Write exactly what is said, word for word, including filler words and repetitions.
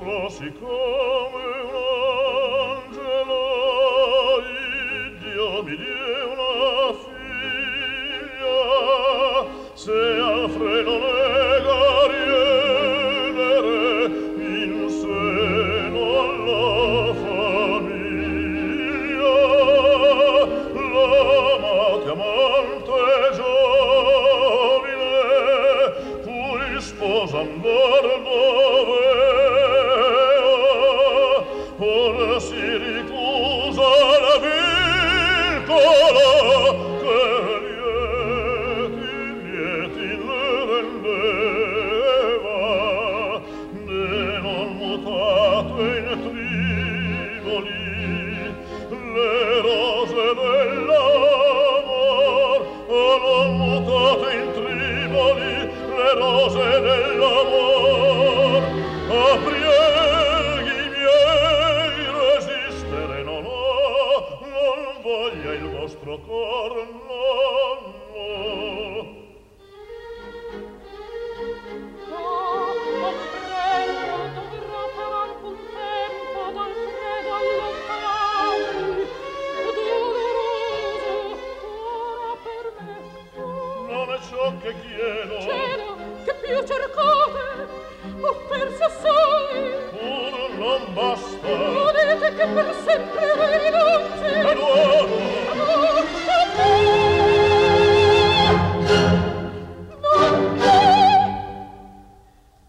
quasi come un angelo, Iddio mi die una figlia, se Alfredo nega rienere in seno alla famiglia, l'amate amante giovine, cui sposa andar dovea, ora si ricusa la vincola che lieti, lieti le rendeva, ne non mutate in Triboli le rose dell'amor, non mutate in Triboli le rose dell'amor, a prieghi miei resistere non ho, non voglia il vostro cor, no, no. Ciò che chiedo, chiedo che più cercate, ho perso assai, pur non basta, udite che per sempre vi rinunci, ed